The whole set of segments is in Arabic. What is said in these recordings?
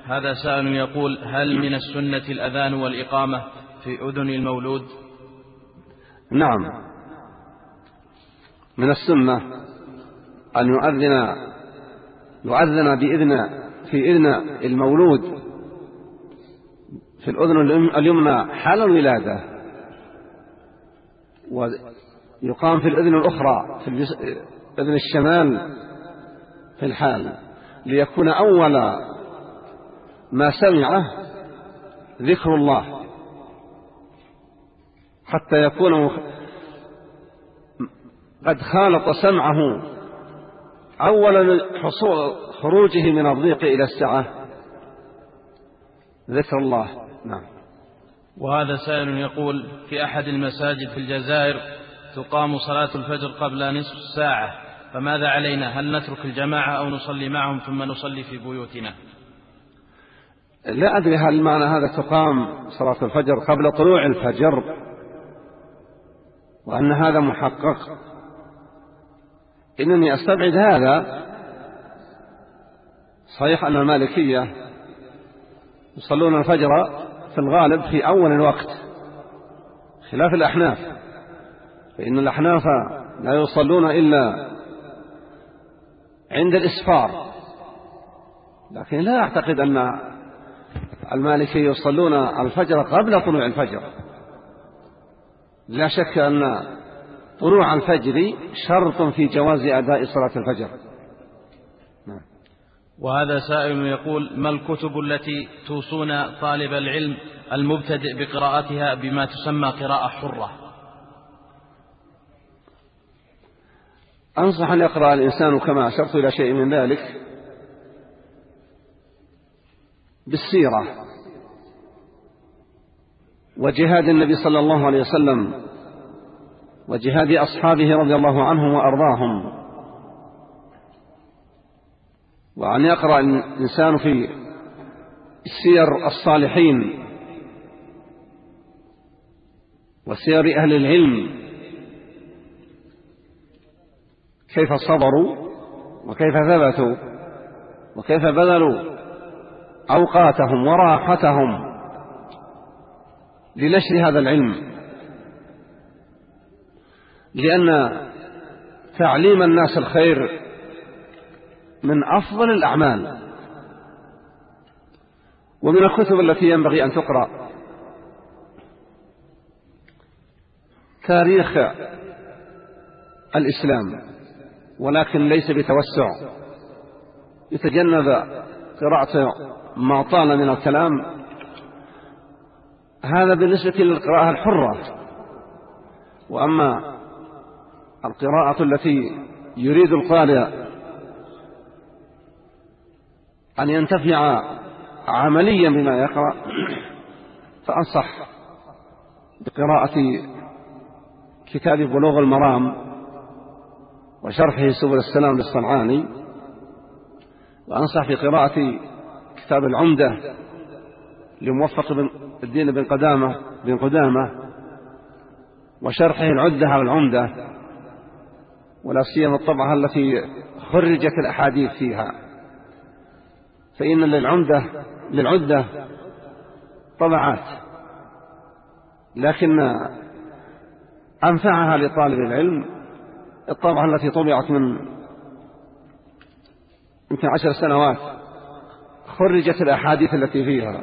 هذا سائل يقول: هل من السنة الأذان والإقامة في أذن المولود؟ نعم، من السنة أن يؤذن في إذن المولود في الأذن اليمنى حال الولادة، ويقام في الأذن الأخرى في أذن الشمال في الحال، ليكون أول ما سمعه ذكر الله، حتى يكون قد خالط سمعه أول خروجه من الضيق إلى السعة ذكر الله. نعم. وهذا سائل يقول: في أحد المساجد في الجزائر تقام صلاة الفجر قبل نصف ساعة، فماذا علينا؟ هل نترك الجماعة أو نصلي معهم ثم نصلي في بيوتنا؟ لا أدري هل معنى هذا تقام صلاة الفجر قبل طلوع الفجر وأن هذا محقق. إنني أستبعد هذا. صحيح أن المالكية يصلون الفجر في الغالب في أول الوقت خلاف الأحناف، فإن الأحناف لا يصلون إلا عند الإسفار، لكن لا أعتقد أن المالكية يصلون الفجر قبل طلوع الفجر. لا شك أن طلوع الفجر شرط في جواز أداء صلاة الفجر. وهذا سائل يقول: ما الكتب التي توصون طالب العلم المبتدئ بقراءتها بما تسمى قراءة حرة؟ أنصح أن يقرأ الإنسان كما أشرت إلى شيء من ذلك بالسيرة وجهاد النبي صلى الله عليه وسلم وجهاد أصحابه رضي الله عنهم وأرضاهم، وأن يقرأ الإنسان في سير الصالحين وسير أهل العلم كيف صبروا وكيف ثبتوا وكيف بذلوا أوقاتهم وراحتهم لنشر هذا العلم، لأن تعليم الناس الخير من أفضل الأعمال. ومن الكتب التي ينبغي أن تقرأ تاريخ الإسلام، ولكن ليس بتوسع، يتجنب قراءة ما طال من الكلام. هذا بالنسبة للقراءة الحرة. وأما القراءة التي يريد القارئ أن ينتفع عمليا بما يقرأ، فأنصح بقراءة كتاب بلوغ المرام وشرحه سبل السلام للصنعاني، وأنصح بقراءة كتاب العمدة لموفق الدين بن قدامة وشرحه العدة والعمدة، ولا سيما الطبعة التي خرجت الأحاديث فيها، فإن للعدة طبعات، لكن أنفعها لطالب العلم الطبعة التي طبعت من يمكن 10 سنوات، خرجت الأحاديث التي فيها.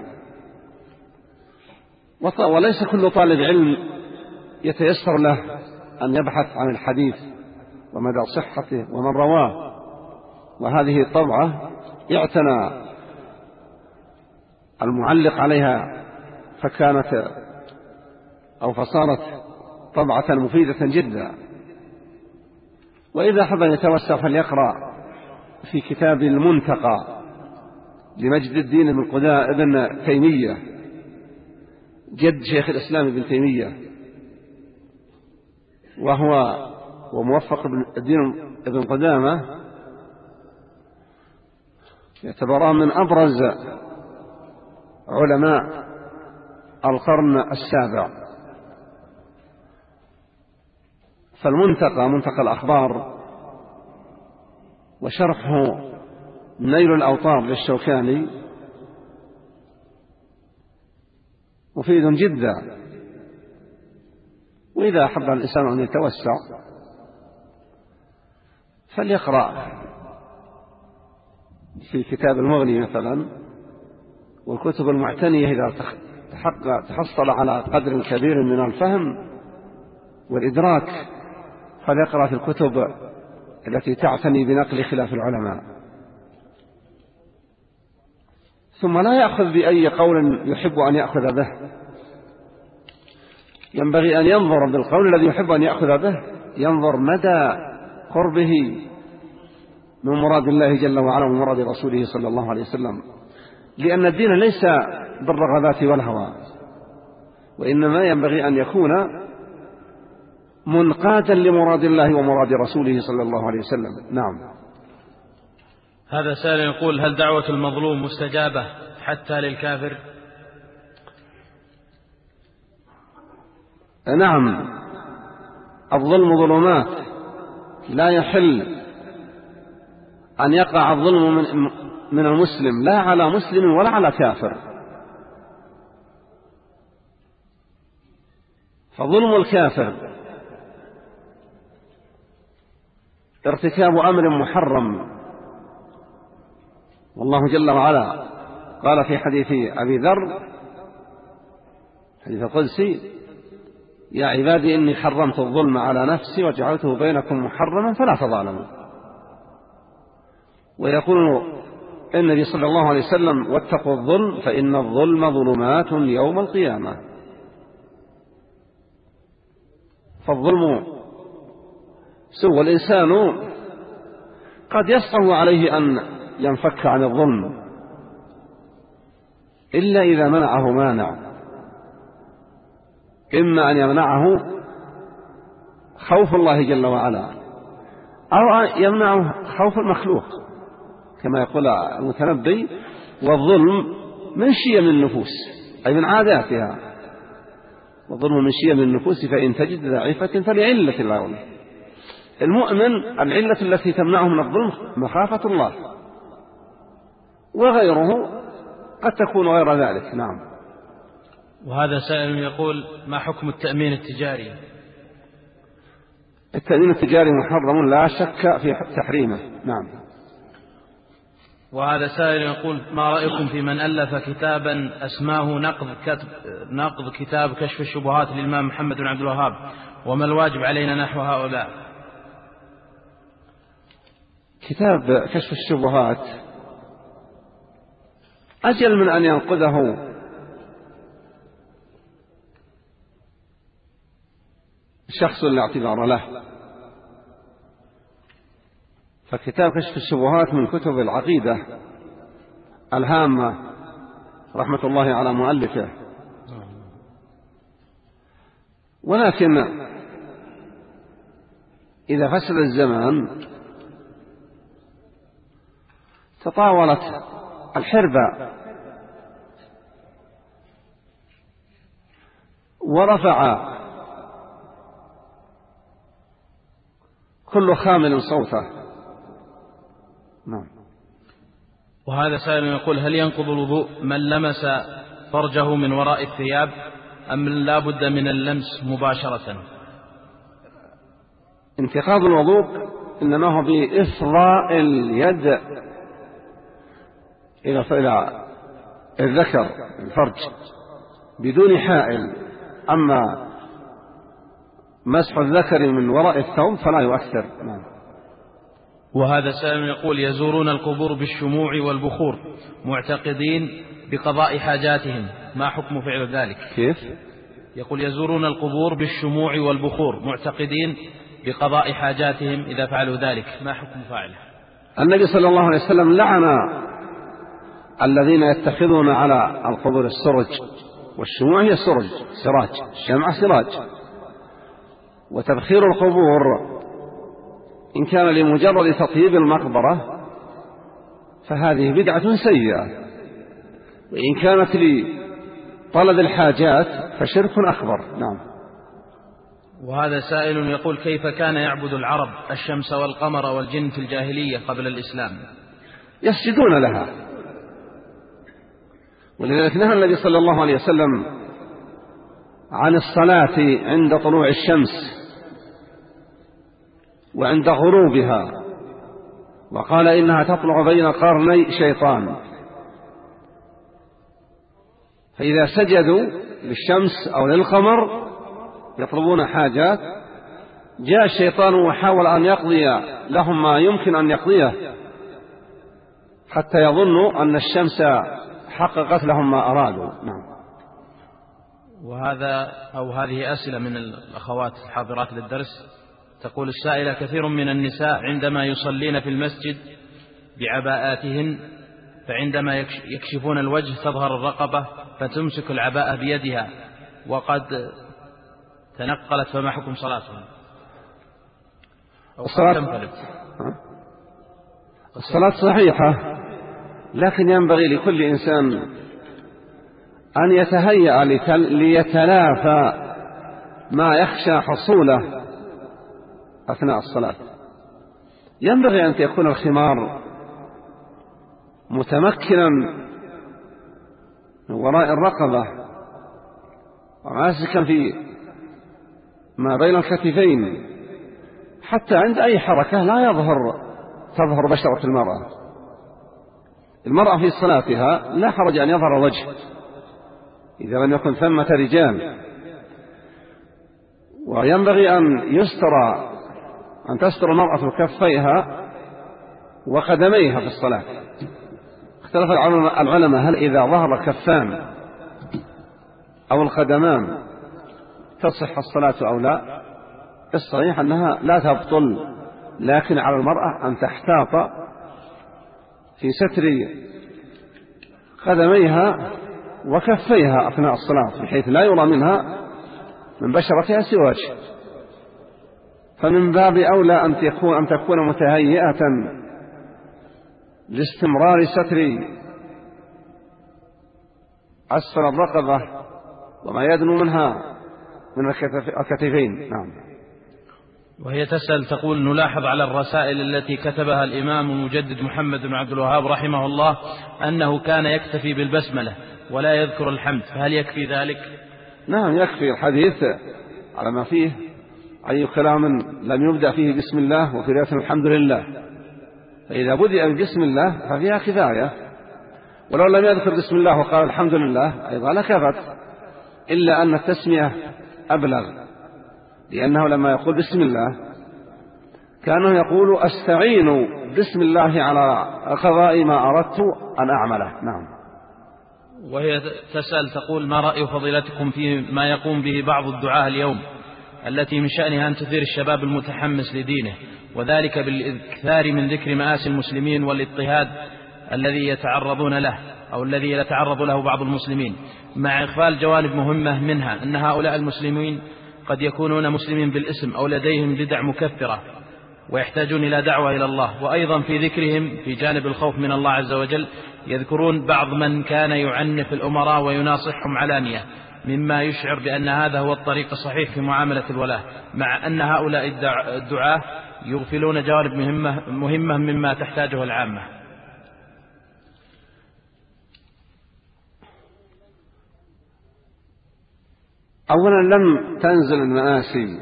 وليس كل طالب علم يتيسر له أن يبحث عن الحديث ومدى صحته ومن رواه، وهذه الطبعة اعتنى المعلق عليها فصارت طبعة مفيدة جدا. وإذا حب أن يتوسع فليقرأ في كتاب المنتقى لمجد الدين ابن تيمية، جد شيخ الإسلام ابن تيمية، وموفق الدين ابن قدامة، يعتبران من أبرز علماء القرن السابع. فالمنتقى منتقى الأخبار وشرحه نيل الأوطار للشوكاني مفيد جدا. وإذا أحب الإنسان أن يتوسع فليقرأ في كتاب المغني مثلا، والكتب المعتنية إذا تحصل على قدر كبير من الفهم والإدراك فليقرأ في الكتب التي تعتني بنقل خلاف العلماء. ثم لا يأخذ بأي قول يحب أن يأخذ به، ينبغي أن ينظر بالقول الذي يحب أن يأخذ به، ينظر مدى قربه من مراد الله جل وعلا ومراد رسوله صلى الله عليه وسلم، لأن الدين ليس بالرغبات والهوى، وإنما ينبغي أن يكون منقادا لمراد الله ومراد رسوله صلى الله عليه وسلم. نعم. هذا سائل يقول: هل دعوة المظلوم مستجابة حتى للكافر؟ نعم، الظلم ظلمات، لا يحل أن يقع الظلم من المسلم لا على مسلم ولا على كافر. فظلم الكافر ارتكاب أمر محرم، والله جل وعلا قال في حديث أبي ذر حديث القدسي: يا عبادي إني حرمت الظلم على نفسي وجعلته بينكم محرما فلا تظالموا. ويقول النبي صلى الله عليه وسلم: واتقوا الظلم فإن الظلم ظلمات يوم القيامة. فالظلم سوى الإنسان قد يصعب عليه أن ينفك عن الظلم إلا إذا منعه مانع، إما أن يمنعه خوف الله جل وعلا أو يمنعه خوف المخلوق، كما يقول المتنبي: والظلم من شيم النفوس، أي من عاداتها، والظلم من شيم النفوس فإن تجد ضعيفة فلعلة الله. المؤمن العلة التي تمنعه من الظلم مخافة الله، وغيره قد تكون غير ذلك. نعم. وهذا سائل يقول: ما حكم التأمين التجاري؟ التأمين التجاري محرم لا شك في تحريمه. نعم. وهذا سائل يقول: ما رأيكم في من ألف كتابا أسماه نقض كتاب كشف الشبهات للإمام محمد بن عبد الوهاب، وما الواجب علينا نحو هؤلاء؟ كتاب كشف الشبهات أجل من أن ينقذه شخص لا اعتبار له، فكتاب كشف الشبهات من كتب العقيدة الهامة رحمة الله على مؤلفه. ولكن إذا فسد الزمان تطاولت الحربة ورفع كل خامل صوته. نعم. وهذا سائل يقول: هل ينقض الوضوء من لمس فرجه من وراء الثياب أم لا بد من اللمس مباشرة؟ انتقاض الوضوء إنما هو بإفضاء اليد إلى الذكر الفرج بدون حائل، أما مسح الذكر من وراء الثوب فلا يؤثر. نعم. وهذا سائل يقول: يزورون القبور بالشموع والبخور معتقدين بقضاء حاجاتهم، ما حكم فعل ذلك؟ كيف؟ يقول: يزورون القبور بالشموع والبخور معتقدين بقضاء حاجاتهم، إذا فعلوا ذلك ما حكم فاعله؟ النبي صلى الله عليه وسلم لعن الذين يتخذون على القبور السرج، والشموع هي سراج، الشمع سراج. وتبخير القبور إن كان لمجرد تطيب المقبرة فهذه بدعة سيئة، وإن كانت لطلب الحاجات فشرك أكبر. نعم. وهذا سائل يقول: كيف كان يعبد العرب الشمس والقمر والجن في الجاهلية قبل الإسلام؟ يسجدون لها، ولذلك نهى النبي صلى الله عليه وسلم عن الصلاة عند طلوع الشمس وعند غروبها، وقال إنها تطلع بين قرني شيطان، فإذا سجدوا للشمس أو للقمر يطلبون حاجات، جاء الشيطان وحاول أن يقضي لهم ما يمكن أن يقضيه حتى يظنوا أن الشمس حققت لهم ما أرادوا. نعم. هذه أسئلة من الأخوات الحاضرات للدرس. تقول السائلة: كثير من النساء عندما يصلين في المسجد بعباءاتهن، فعندما يكشفون الوجه تظهر الرقبة فتمسك العباءة بيدها وقد تنقلت، فما حكم صلاتهم؟ الصلاة صحيحة، لكن ينبغي لكل إنسان أن يتهيأ ليتلافى ما يخشى حصوله أثناء الصلاة. ينبغي أن يكون الخمار متمكنا من وراء الرقبة وماسكا في ما بين الكتفين، حتى عند أي حركة لا تظهر بشرة المرأة في صلاتها لا حرج أن يظهر وجه إذا لم يكن ثمة رجال، وينبغي أن تستر المرأة كفيها وقدميها في الصلاة. اختلف العلماء هل إذا ظهر الكفان أو القدمان تصح الصلاة أو لا. الصحيح أنها لا تبطل، لكن على المرأة أن تحتاط في ستر قدميها وكفيها أثناء الصلاة بحيث لا يرى منها من بشرتها سوى وجه. فمن باب أولى أن تكون متهيئة لاستمرار ستر أسفل الرقبة وما يدنو منها من الكتفين. نعم. وهي تسأل تقول: نلاحظ على الرسائل التي كتبها الإمام المجدد محمد بن عبد الوهاب رحمه الله أنه كان يكتفي بالبسملة ولا يذكر الحمد، فهل يكفي ذلك؟ نعم يكفي. الحديث على ما فيه: أي كلام لم يبدأ فيه بسم الله وفي رواية الحمد لله، فإذا بدأ بسم الله ففيها كفاية، ولو لم يذكر بسم الله وقال الحمد لله أيضا لكفت، إلا أن التسمية أبلغ، لأنه لما يقول بسم الله كانه يقول أستعين بسم الله على قضاء ما أردت أن أعمله. نعم. وهي تسأل تقول: ما رأي فضيلتكم في ما يقوم به بعض الدعاة اليوم التي من شأنها أن تثير الشباب المتحمس لدينه، وذلك بالإكثار من ذكر مآسي المسلمين والاضطهاد الذي يتعرضون له أو الذي يتعرض له بعض المسلمين، مع إغفال جوانب مهمة منها أن هؤلاء المسلمين قد يكونون مسلمين بالاسم أو لديهم بدع مكفرة ويحتاجون إلى دعوة إلى الله. وأيضا في ذكرهم في جانب الخوف من الله عز وجل يذكرون بعض من كان يعنف الأمراء ويناصحهم علانية، مما يشعر بأن هذا هو الطريق الصحيح في معاملة الولاة، مع أن هؤلاء الدعاة يغفلون جوانب مهمة مما تحتاجه العامة. أولا لم تنزل المآسي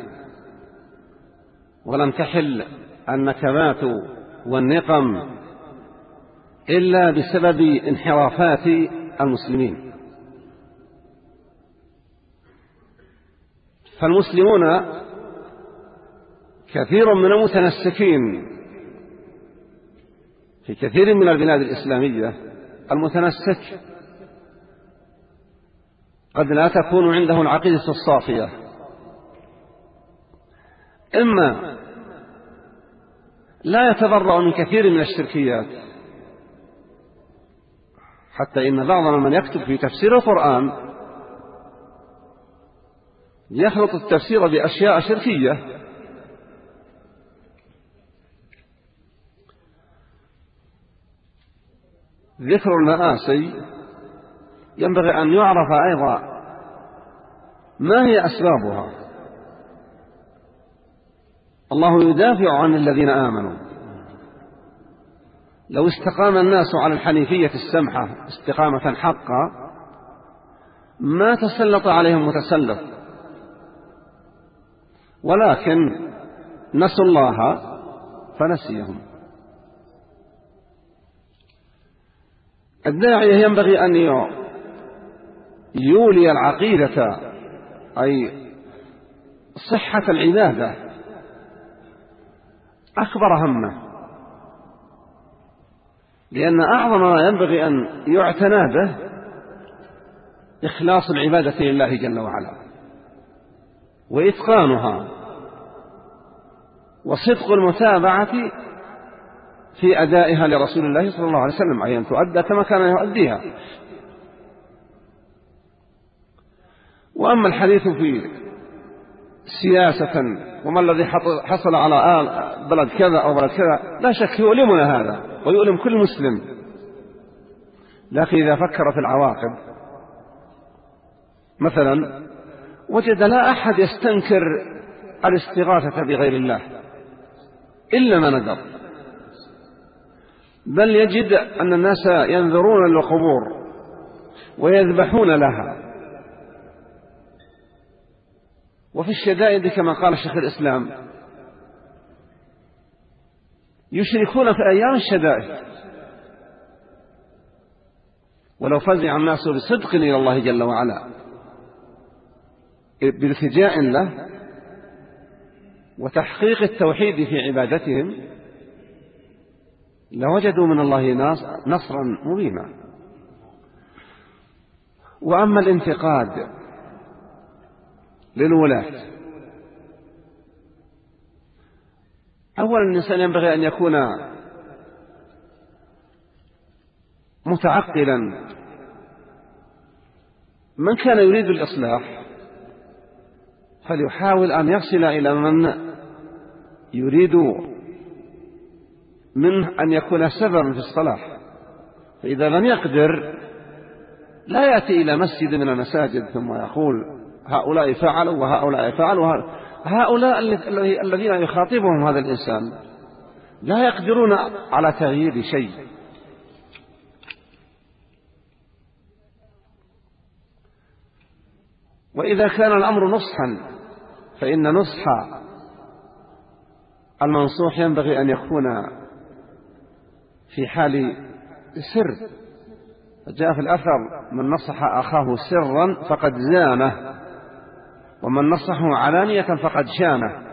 ولم تحل النكبات والنقم إلا بسبب انحرافات المسلمين. فالمسلمون كثير من المتنسكين في كثير من البلاد الإسلامية، المتنسك قد لا تكون عنده العقيدة الصافية، إما لا يتبرأ من كثير من الشركيات، حتى إن بعض من يكتب في تفسير القرآن يخلط التفسير بأشياء شركية. ذكر المآسي ينبغي أن يعرف أيضا ما هي أسبابها. الله يدافع عن الذين آمنوا. لو استقام الناس على الحنيفية السمحة استقامة حقا ما تسلط عليهم متسلط ولكن نسوا الله فنسيهم. الداعية ينبغي أن يولي العقيدة أي صحة العبادة أكبر همه، لأن أعظم ما ينبغي أن يعتنى به إخلاص العبادة لله جل وعلا وإتقانها وصدق المتابعة في أدائها لرسول الله صلى الله عليه وسلم، أي أن تؤدى كما كان يؤديها. وأما الحديث في سياسة وما الذي حصل على بلد كذا أو بلد كذا، لا شك يؤلمنا هذا ويؤلم كل مسلم، لكن إذا فكر في العواقب مثلا وجد لا أحد يستنكر الاستغاثة بغير الله إلا ما ندر، بل يجد أن الناس ينذرون للقبور ويذبحون لها، وفي الشدائد كما قال الشيخ الإسلام يشركون في أيام الشدائد. ولو فزع الناس بصدق إلى الله جل وعلا بالتجاء له وتحقيق التوحيد في عبادتهم لوجدوا من الله نصرا مبينا. وأما الانتقاد للولاة، أولا الإنسان ينبغي أن يكون متعقلا. من كان يريد الإصلاح فليحاول أن يصل إلى من يريد منه أن يكون سببا في الصلاح، فإذا لم يقدر لا يأتي إلى مسجد من المساجد ثم يقول هؤلاء فعلوا وهؤلاء فعلوا. هؤلاء الذين يخاطبهم هذا الإنسان لا يقدرون على تغيير شيء. وإذا كان الأمر نصحا فإن نصح المنصوح ينبغي أن يكون في حال سر. جاء في الأثر من نصح أخاه سرا فقد زانه، ومن نصحه علانية فقد شانه،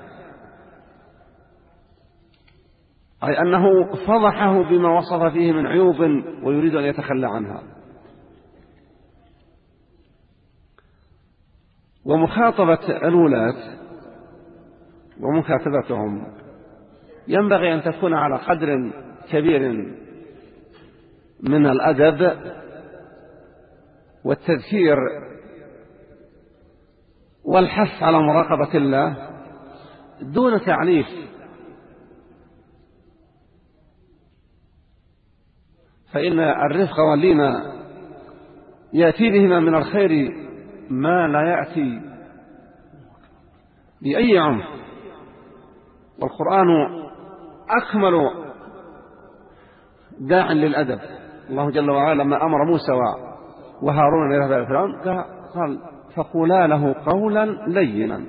أي أنه فضحه بما وصف فيه من عيوب ويريد أن يتخلى عنها. ومخاطبة الولاة ومكاتبتهم ينبغي أن تكون على قدر كبير من الأدب والتذكير والحث على مراقبة الله دون تعنيف. فإن الرفق واللين يأتي بهما من الخير ما لا يأتي بأي عنف، والقرآن أكمل داع للأدب. الله جل وعلا لما أمر موسى وهارون إلى هذا فرعون قال فقولا له قولا لينا،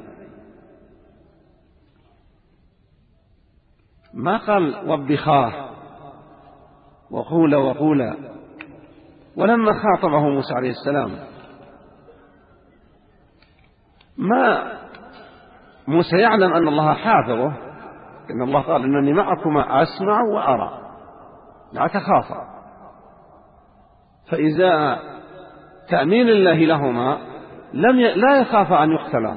ما قال وبخاه وقولا. ولما خاطبه موسى عليه السلام ما موسى يعلم أن الله حافظه، إن الله قال إنني معكما أسمع وأرى لا تخافا، فإذا تأمين الله لهما لا يخاف أن يقتلا.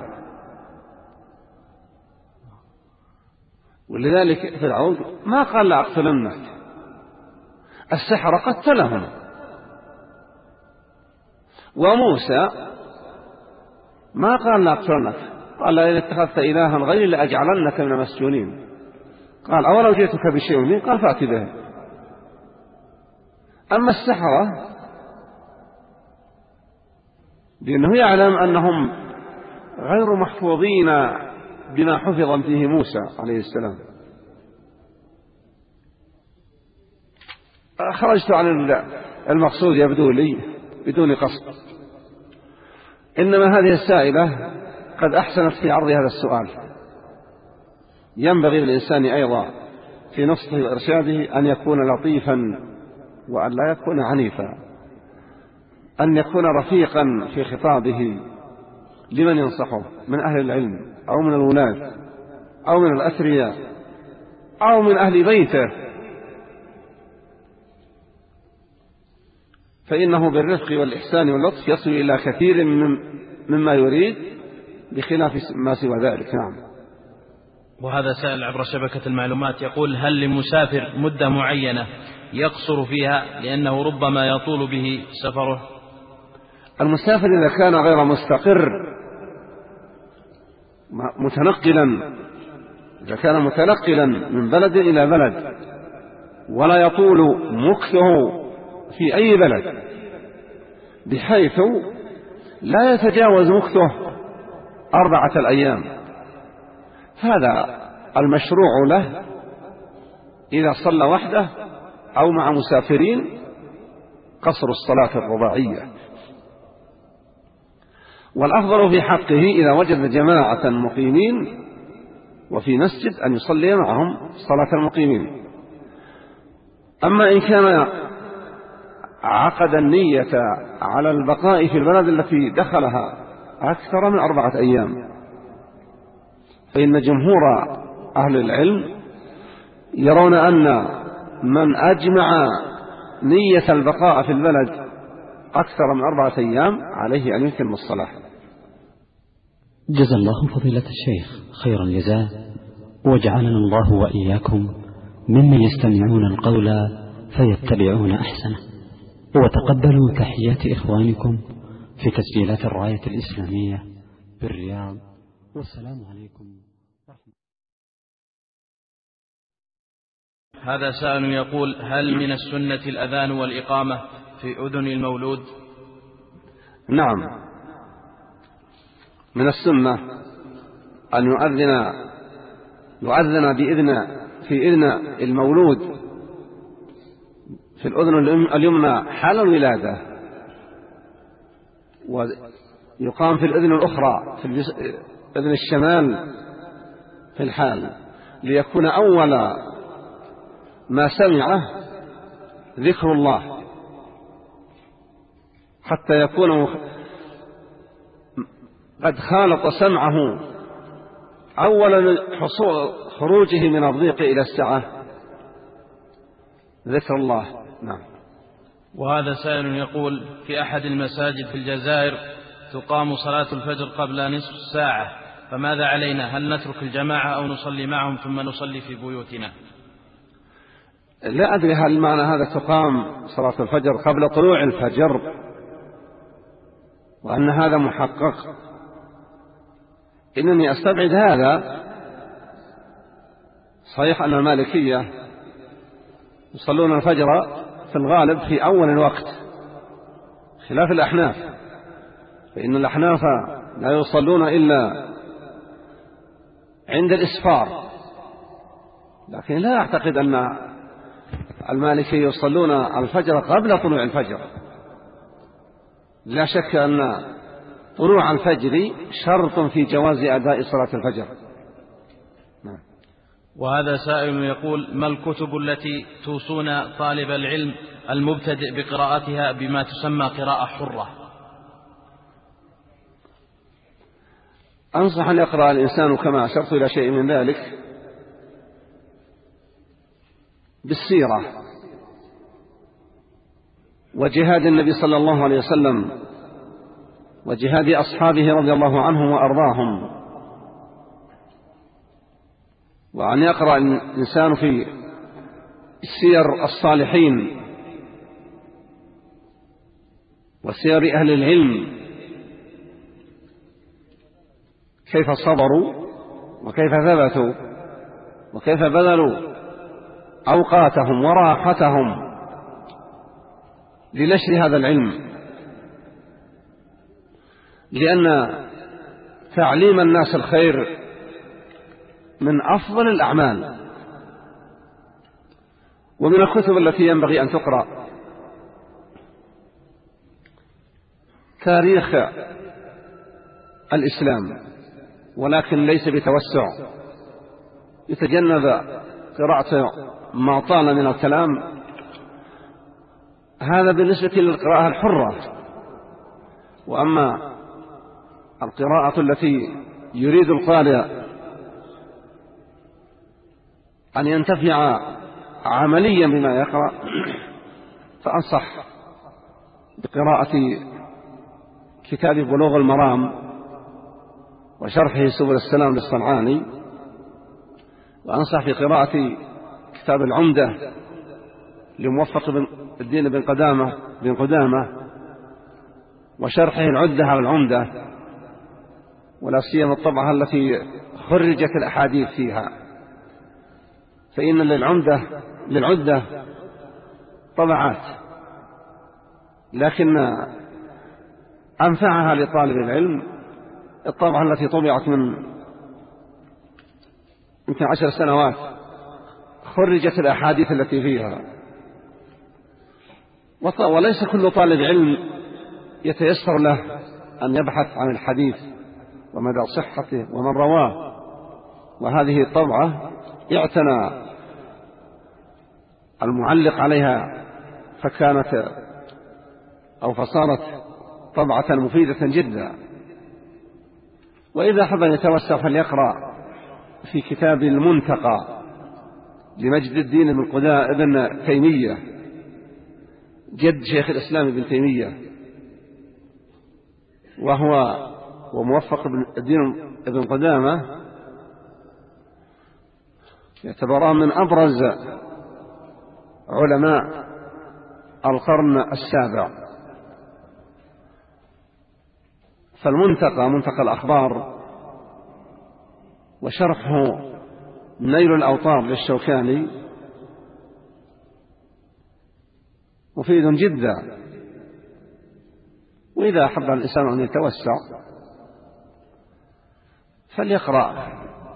ولذلك فرعون ما قال لأقتلنك، السحرة قتلهم. وموسى ما قال لأقتلنك، قال لئن اتخذت إلها غيري لأجعلنك من المسجونين. قال أولو جئتك بشيء منه، قال فأت به. أما السحرة لأنه يعلم أنهم غير محفوظين بما حفظ فيه موسى عليه السلام. خرجت عن المقصود يبدو لي بدون قصد، إنما هذه السائلة قد أحسنت في عرض هذا السؤال ينبغي للإنسان أيضا في نصحه وإرشاده أن يكون لطيفا وأن لا يكون عنيفا، أن يكون رفيقا في خطابه لمن ينصحه من أهل العلم أو من الولاة أو من الأثرياء أو من أهل بيته، فإنه بالرفق والإحسان واللطف يصل إلى كثير مما يريد بخلاف ما سوى ذلك. نعم. وهذا سائل عبر شبكة المعلومات يقول: هل للمسافر مدة معينة يقصر فيها لأنه ربما يطول به سفره؟ المسافر إذا كان غير مستقر إذا كان متنقلا من بلد إلى بلد ولا يطول مكثه في أي بلد بحيث لا يتجاوز مكثه 4 أيام، هذا المشروع له إذا صلى وحده أو مع مسافرين قصر الصلاة الرباعية. والأفضل في حقه إذا وجد جماعة مقيمين وفي مسجد أن يصلي معهم صلاة المقيمين. أما إن كان عقد النية على البقاء في البلد التي دخلها أكثر من 4 أيام، فإن جمهور أهل العلم يرون أن من أجمع نية البقاء في البلد أكثر من 4 أيام عليه أن يتم الصلاة. جزا الله فضيلة الشيخ خير الجزاء، وجعلنا الله وإياكم ممن يستمعون القول فيتبعون أحسنه. وتقبلوا تحيات إخوانكم في تسجيلات الراية الإسلامية بالرياض، والسلام عليكم ورحمة الله. هذا سائل يقول: هل من السنة الأذان والإقامة في أذن المولود؟ نعم، من السنة أن يؤذن في إذن المولود في الأذن اليمنى حال الولادة، ويقام في الأذن الأخرى في أذن الشمال في الحال، ليكون أول ما سمعه ذكر الله، حتى يكون قد خالط سمعه أول خروجه من الضيق إلى السعة ذكر الله. نعم. وهذا سائل يقول: في أحد المساجد في الجزائر تقام صلاة الفجر قبل نصف ساعة، فماذا علينا؟ هل نترك الجماعة أو نصلي معهم ثم نصلي في بيوتنا؟ لا أدري هل معنى هذا تقام صلاة الفجر قبل طلوع الفجر وأن هذا محقق. إنني أستبعد هذا. صحيح أن المالكية يصلون الفجر في الغالب في أول الوقت خلاف الأحناف، فإن الأحناف لا يصلون إلا عند الإسفار، لكن لا أعتقد أن المالكية يصلون الفجر قبل طلوع الفجر. لا شك أن طلوع الفجر شرط في جواز أداء صلاة الفجر. نعم. وهذا سائل يقول: ما الكتب التي توصون طالب العلم المبتدئ بقراءتها بما تسمى قراءة حرة؟ أنصح أن يقرأ الإنسان كما أشرت إلى شيء من ذلك بالسيرة وجهاد النبي صلى الله عليه وسلم وجهاد أصحابه رضي الله عنهم وأرضاهم، وأن يقرأ الإنسان في سير الصالحين وسير أهل العلم كيف صبروا وكيف ثبتوا وكيف بذلوا أوقاتهم وراحتهم لنشر هذا العلم، لأن تعليم الناس الخير من أفضل الأعمال. ومن الكتب التي ينبغي أن تقرأ تاريخ الإسلام، ولكن ليس بتوسع، يتجنب قراءة ما طال من الكلام. هذا بالنسبة للقراءة الحرة. وأما القراءة التي يريد القارئ أن ينتفع عمليا بما يقرأ، فأنصح بقراءة كتاب بلوغ المرام وشرحه سبل السلام للصنعاني، وأنصح بقراءة كتاب العمدة لموفق الدين بن قدامة وشرحه العدة على العمدة، ولا سيما الطبعة التي خرجت الأحاديث فيها، فإن للعدة طبعات، لكن أنفعها لطالب العلم الطبعة التي طبعت من يمكن 10 سنوات، خرجت الأحاديث التي فيها. وليس كل طالب علم يتيسر له أن يبحث عن الحديث ومدى صحته ومن رواه، وهذه الطبعة اعتنى المعلق عليها فصارت طبعة مفيدة جدا. وإذا حب أن يتوسع فليقرأ في كتاب المنتقى لمجد الدين ابن تيمية، جد شيخ الإسلام ابن تيمية، وموفق الدين ابن قدامة، يعتبران من أبرز علماء القرن السابع. فالمنتقى منتقى الأخبار وشرحه نيل الأوطار للشوكاني مفيد جدا. وإذا أحب الإنسان أن يتوسع فليقرأ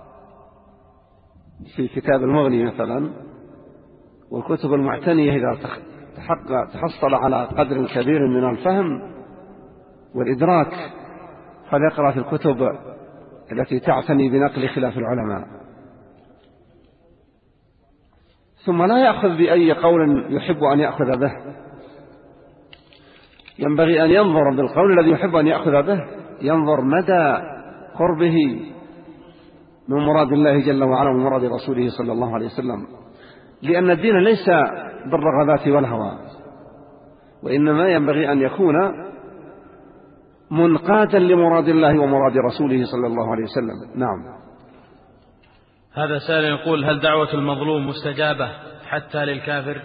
في كتاب المغني مثلا، والكتب المعتنية إذا تحصل على قدر كبير من الفهم والإدراك فليقرأ في الكتب التي تعتني بنقل خلاف العلماء. ثم لا يأخذ بأي قول يحب أن يأخذ به، ينبغي أن ينظر بالقول الذي يحب أن يأخذ به، ينظر مدى قربه من مراد الله جل وعلا ومراد رسوله صلى الله عليه وسلم، لأن الدين ليس بالرغبات والهوى، وإنما ينبغي أن يكون منقادا لمراد الله ومراد رسوله صلى الله عليه وسلم. نعم. هذا سائل يقول: هل دعوة المظلوم مستجابة حتى للكافر؟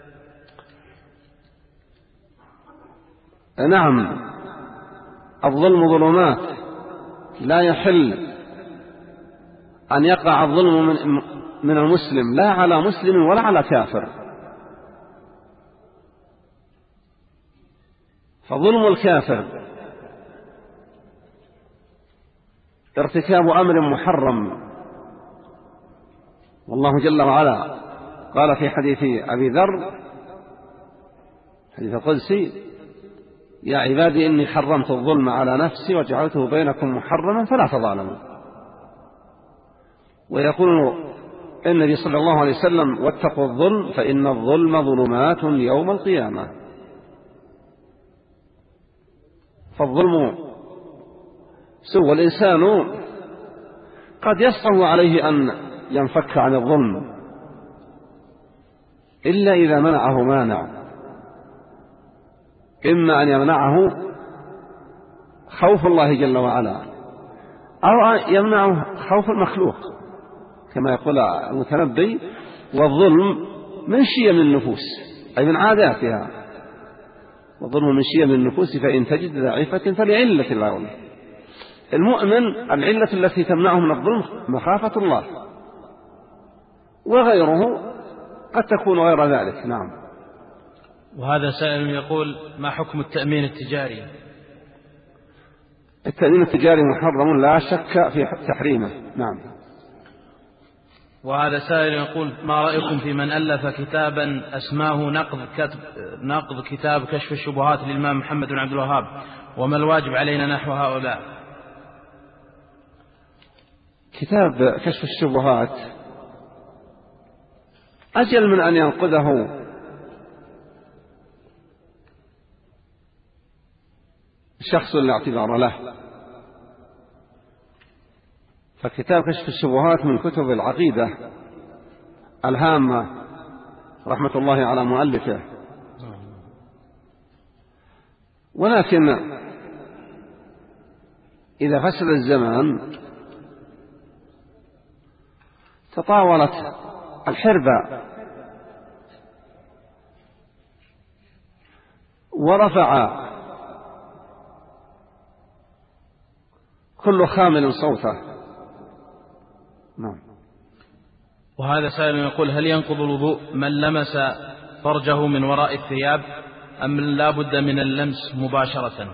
نعم، الظلم ظلمات، لا يحل أن يقع الظلم من المسلم لا على مسلم ولا على كافر. فظلم الكافر ارتكاب أمر محرم، والله جل وعلا قال في حديث أبي ذر حديث القدسي: يا عبادي إني حرمت الظلم على نفسي وجعلته بينكم محرما فلا تظالموا. ويقول النبي صلى الله عليه وسلم: واتقوا الظلم فإن الظلم ظلمات يوم القيامة. فالظلم سوى الإنسان قد يصعب عليه أن ينفك عن الظلم إلا إذا منعه مانع، إما أن يمنعه خوف الله جل وعلا أو يمنعه خوف المخلوق، كما يقول المتنبي: والظلم من شيم النفوس، أي من عاداتها، والظلم من شيم النفوس فإن تجد ضعيفة فلعلة الله. المؤمن العلة التي تمنعه من الظلم مخافة الله، وغيره قد تكون غير ذلك. نعم. وهذا سائل يقول: ما حكم التأمين التجاري؟ التأمين التجاري محرم لا شك في تحريمه. نعم. وهذا سائل يقول: ما رأيكم في من ألف كتابا أسماه نقض كتاب كشف الشبهات للإمام محمد بن عبد الوهاب، وما الواجب علينا نحو هؤلاء؟ كتاب كشف الشبهات أجل من أن ينقذه الشخص لا اعتبار له. فكتاب كشف الشبهات من كتب العقيدة الهامة رحمة الله على مؤلفه. ولكن إذا فسد الزمان تطاولت الحربة ورفع كل خامل صوته. نعم. وهذا سائل يقول: هل ينقض الوضوء من لمس فرجه من وراء الثياب أم لا بد من اللمس مباشرة؟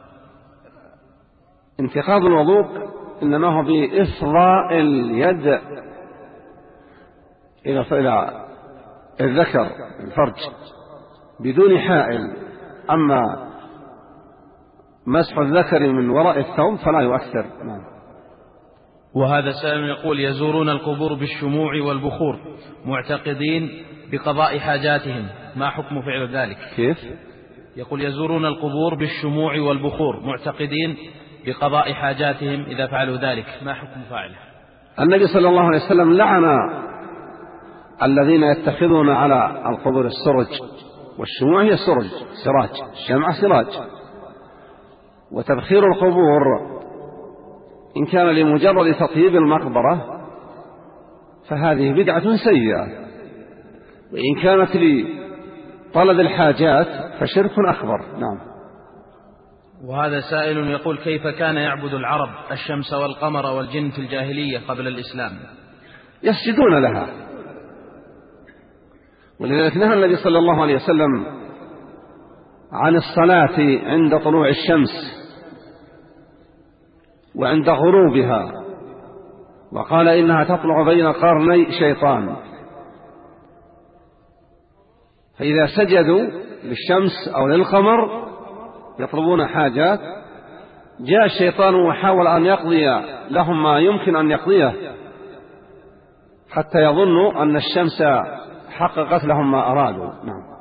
انتقاض الوضوء إنما هو بإفضاء اليد إلى الذكر الفرج بدون حائل. أما مسح الذكر من وراء الثوب فلا يؤثر. وهذا سائل يقول: يزورون القبور بالشموع والبخور معتقدين بقضاء حاجاتهم، ما حكم فعل ذلك؟ كيف؟ يقول: يزورون القبور بالشموع والبخور معتقدين بقضاء حاجاتهم، إذا فعلوا ذلك ما حكم فاعله؟ النبي صلى الله عليه وسلم لعن الذين يتخذون على القبور السرج، والشموع هي سرج سراج، الشمع سراج. وتبخير القبور إن كان لمجرد تطيب المقبرة فهذه بدعة سيئة، وإن كانت لطلب الحاجات فشرك أكبر. نعم. وهذا سائل يقول: كيف كان يعبد العرب الشمس والقمر والجن في الجاهلية قبل الإسلام؟ يسجدون لها، ولذلك نهى النبي صلى الله عليه وسلم عن الصلاة عند طلوع الشمس وعند غروبها، وقال إنها تطلع بين قرني شيطان، فإذا سجدوا للشمس أو للقمر يطلبون حاجات جاء الشيطان وحاول أن يقضي لهم ما يمكن أن يقضيه حتى يظنوا أن الشمس حققت لهم ما أرادوا. نعم.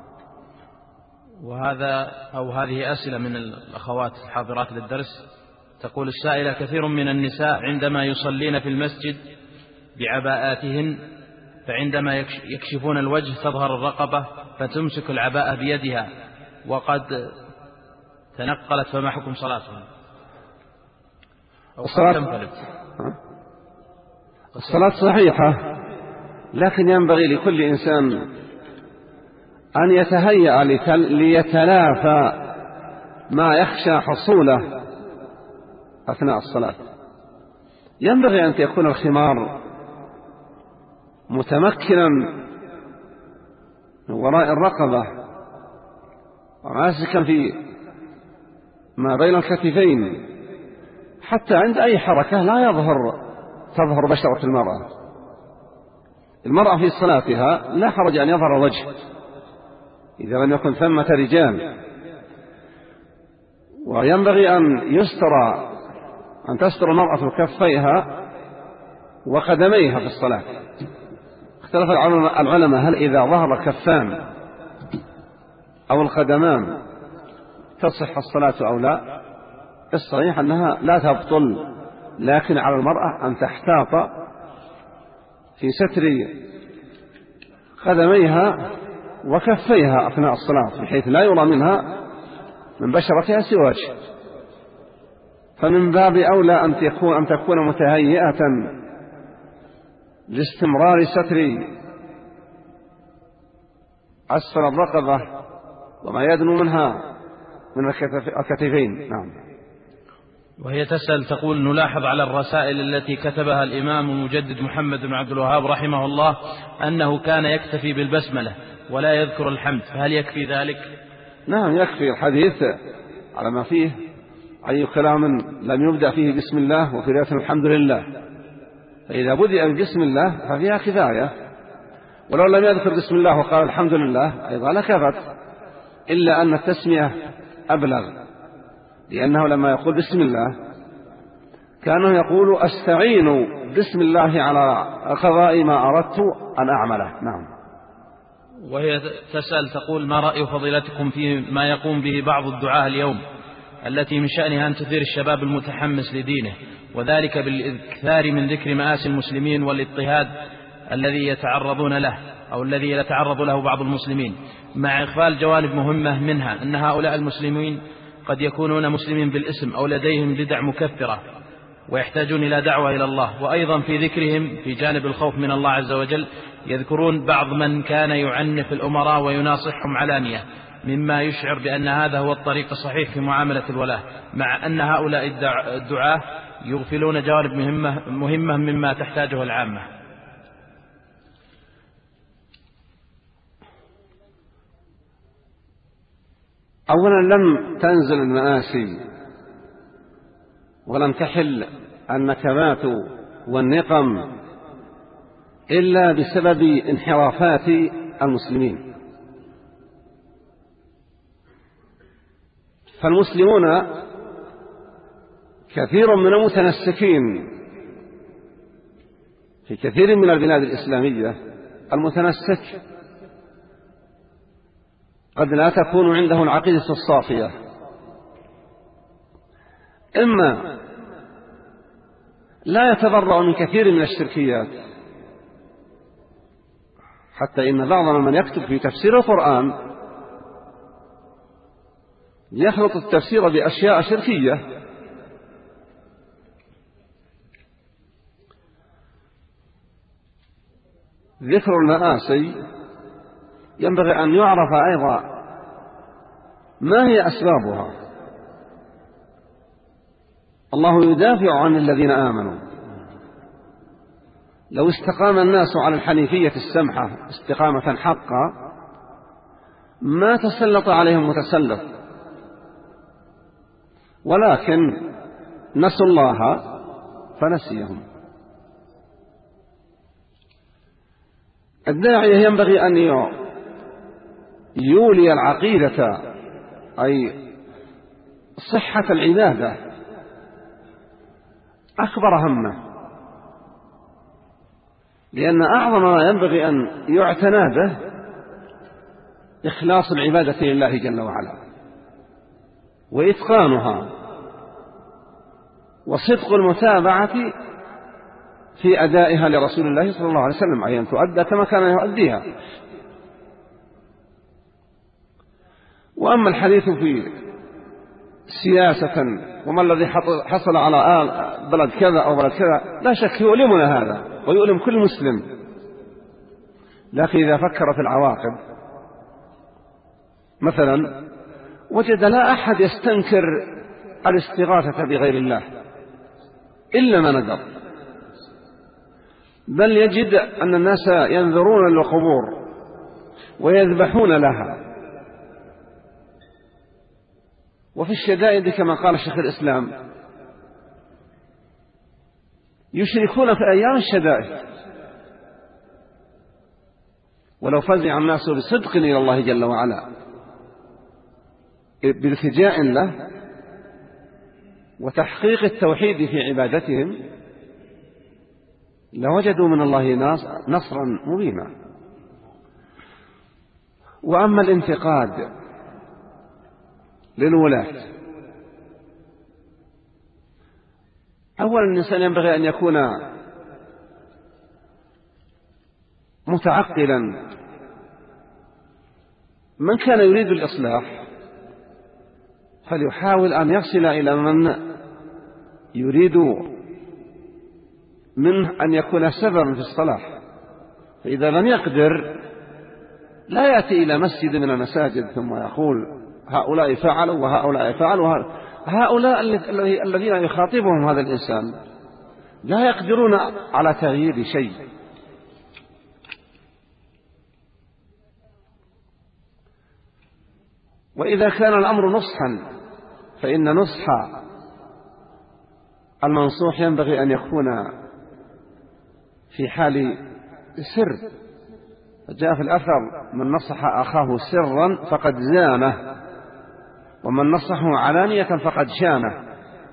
هذه أسئلة من الأخوات الحاضرات للدرس. تقول السائلة: كثير من النساء عندما يصلين في المسجد بعباءاتهن فعندما يكشفون الوجه تظهر الرقبة فتمسك العباءة بيدها وقد تنقلت، فما حكم صلاتها؟ الصلاة صحيحة، لكن ينبغي لكل إنسان أن يتهيأ ليتلافى ما يخشى حصوله أثناء الصلاة. ينبغي أن يكون الخمار متمكنا من وراء الرقبة وماسكا في ما بين الكتفين، حتى عند أي حركة لا تظهر بشرة المرأة في صلاتها لا حرج أن يظهر الوجه إذا لم يكن ثمة رجال. وينبغي أن تستر المرأة كفيها وقدميها في الصلاة. اختلف العلماء هل إذا ظهر الكفان أو القدمان تصح الصلاة أو لا. الصحيح أنها لا تبطل، لكن على المرأة أن تحتاط في ستر قدميها وكفيها أثناء الصلاة بحيث لا يرى منها من بشرتها سوى وجه. فمن باب أولى أن تكون متهيئة لاستمرار ستر أسفل الرقبة وما يدنو منها من الكتفين. نعم. وهي تسأل تقول: نلاحظ على الرسائل التي كتبها الإمام المجدد محمد بن عبد الوهاب رحمه الله أنه كان يكتفي بالبسملة ولا يذكر الحمد، فهل يكفي ذلك؟ نعم يكفي. الحديث على ما فيه أي كلام لم يبدأ فيه بسم الله وفي رواية الحمد لله، فإذا بدأ بسم الله ففيها كفاية، ولو لم يذكر بسم الله وقال الحمد لله أيضا لكفت، إلا أن التسمية أبلغ، لأنه لما يقول بسم الله كانه يقول أستعين بسم الله على قضاء ما أردت أن أعمله. نعم. وهي تسأل تقول: ما رأي فضيلتكم في ما يقوم به بعض الدعاة اليوم التي من شأنها أن تثير الشباب المتحمس لدينه، وذلك بالإكثار من ذكر مآسي المسلمين والاضطهاد الذي يتعرضون له أو الذي يتعرض له بعض المسلمين، مع إغفال جوانب مهمة منها أن هؤلاء المسلمين قد يكونون مسلمين بالاسم أو لديهم بدع مكفرة ويحتاجون إلى دعوة إلى الله. وأيضا في ذكرهم في جانب الخوف من الله عز وجل يذكرون بعض من كان يعنف الأمراء ويناصحهم علانية، مما يشعر بأن هذا هو الطريق الصحيح في معاملة الولاة، مع أن هؤلاء الدعاة يغفلون جوانب مهمة مما تحتاجه العامة. أولا لم تنزل المآسي ولم تحل النكبات والنقم إلا بسبب انحرافات المسلمين. فالمسلمون كثير من المتنسكين في كثير من البلاد الإسلامية، المتنسك قد لا تكون عنده العقيدة الصافية، إما لا يتبرأ من كثير من الشركيات، حتى إن بعض من يكتب في تفسير القرآن يخلط التفسير بأشياء شركية. ذكر المآسي ينبغي أن يعرف أيضا ما هي أسبابها. الله يدافع عن الذين آمنوا. لو استقام الناس على الحنيفية السمحة استقامة حقا ما تسلط عليهم متسلط، ولكن نسوا الله فنسيهم. الداعية ينبغي أن يولي العقيدة أي صحة العبادة أكبر همه، لأن أعظم ما ينبغي أن يعتنى به إخلاص العبادة لله جل وعلا وإتقانها وصدق المتابعة في أدائها لرسول الله صلى الله عليه وسلم، أي أن تؤدى كما كان يؤديها. وأما الحديث في سياسة وما الذي حصل على بلد كذا أو بلد كذا، لا شك يؤلمنا هذا ويؤلم كل مسلم، لكن إذا فكر في العواقب مثلا وجد لا أحد يستنكر الاستغاثة بغير الله إلا ما ندر، بل يجد أن الناس ينذرون للقبور ويذبحون لها، وفي الشدائد كما قال شيخ الإسلام يشركون في أيام الشدائد. ولو فزع الناس بصدق إلى الله جل وعلا بالتجاء له وتحقيق التوحيد في عبادتهم لوجدوا من الله نصرا مبينا. وأما الانتقاد للولاة، أولا الإنسان ينبغي أن يكون متعقلا. من كان يريد الإصلاح فليحاول أن يصل إلى من يريد منه أن يكون سببا في الصلاح، فإذا لم يقدر لا يأتي إلى مسجد من المساجد ثم يقول هؤلاء فعلوا وهؤلاء فعلوا. هؤلاء الذين يخاطبهم هذا الإنسان لا يقدرون على تغيير شيء. وإذا كان الأمر نصحا فإن نصح المنصوح ينبغي أن يكون في حال سر. جاء في الأثر من نصح أخاه سرا فقد زانه، ومن نصحه علانية فقد شانه،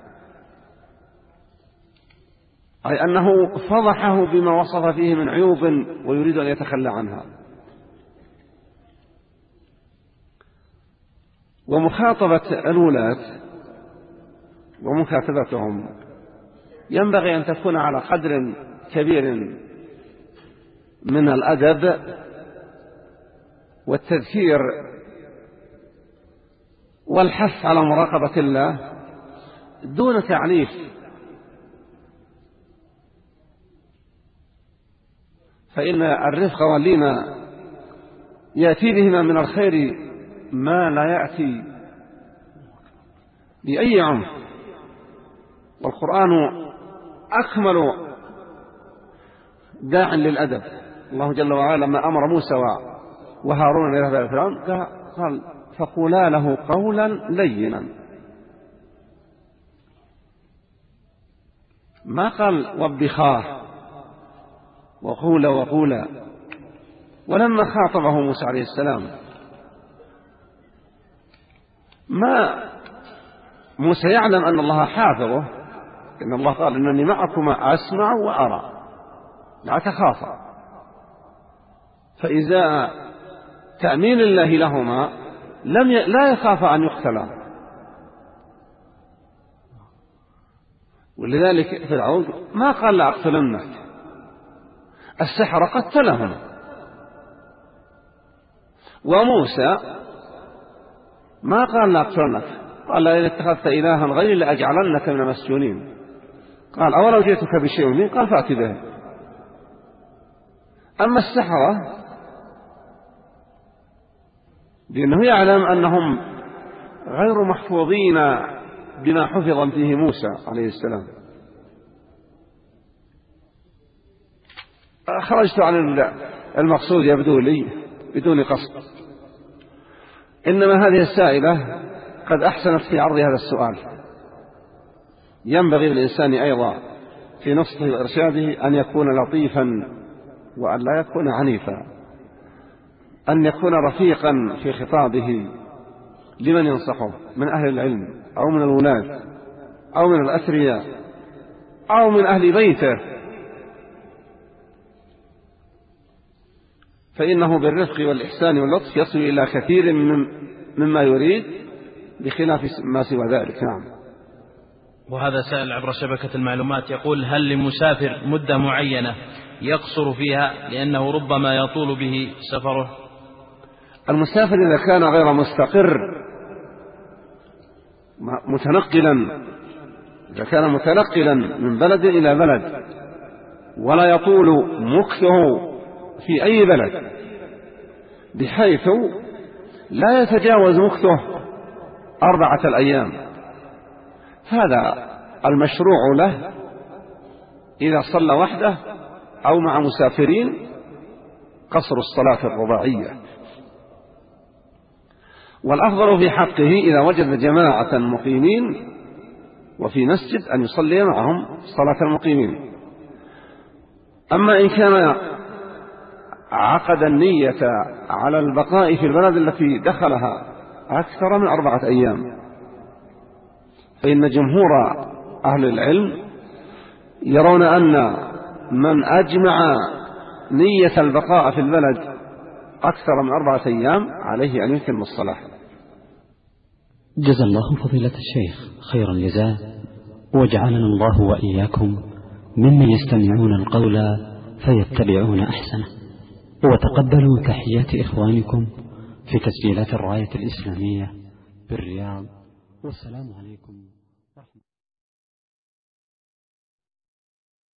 أي أنه فضحه بما وصف فيه من عيوب ويريد أن يتخلى عنها. ومخاطبة الولاة ومكاتبتهم ينبغي أن تكون على قدر كبير من الأدب والتذكير والحث على مراقبة الله دون تعنيف، فإن الرفق واللين يأتي بهما من الخير ما لا يأتي بأي عنف، والقرآن أكمل داع للأدب. الله جل وعلا لما أمر موسى وهارون إلى هذا فرعون قال فقولا له قولا لينا، ما قال وبخاه وقولا. ولما خاطبه موسى عليه السلام ما موسى يعلم أن الله حافظه، إن الله قال إنني معكما أسمع وأرى لا تخافا، فإذا تأمين الله لهما لا يخاف أن يقتلا. ولذلك فرعون ما قال لأقتلنك، السحرة قتلهم، وموسى ما قال لأقتلنك، قال لئن اتخذت إلها غيري لأجعلنك من المسجونين. قال أولو جئتك بشيء مني؟ قال فأت به. أما السحرة لأنه يعلم أنهم غير محفوظين بما حفظ فيه موسى عليه السلام. خرجت عن المقصود يبدو لي بدون قصد، إنما هذه السائلة قد أحسنت في عرض هذا السؤال. ينبغي للإنسان أيضا في نصحه وإرشاده أن يكون لطيفا وأن لا يكون عنيفا، أن يكون رفيقا في خطابه لمن ينصحه من أهل العلم أو من الولاة أو من الأثرياء أو من أهل بيته، فإنه بالرفق والإحسان واللطف يصل إلى كثير مما يريد بخلاف ما سوى ذلك. نعم. وهذا سائل عبر شبكة المعلومات يقول هل للمسافر مدة معينة يقصر فيها لأنه ربما يطول به سفره؟ المسافر إذا كان غير مستقر إذا كان متنقلا من بلد إلى بلد ولا يطول مكثه في أي بلد بحيث لا يتجاوز مكثه 4 أيام، هذا المشروع له إذا صلى وحده أو مع مسافرين قصر الصلاة الرباعية. والأفضل في حقه إذا وجد جماعة مقيمين وفي مسجد أن يصلي معهم صلاة المقيمين. أما إن كان عقد النية على البقاء في البلد التي دخلها أكثر من 4 أيام، فإن جمهور أهل العلم يرون أن من أجمع نية البقاء في البلد أكثر من 4 أيام عليه أن يتم الصلاة. جزا الله فضيلة الشيخ خير الجزاء، وجعلنا الله وإياكم ممن يستمعون القول فيتبعون أحسنه. وتقبلوا تحيات إخوانكم في تسجيلات الراية الإسلامية بالرياض، والسلام عليكم.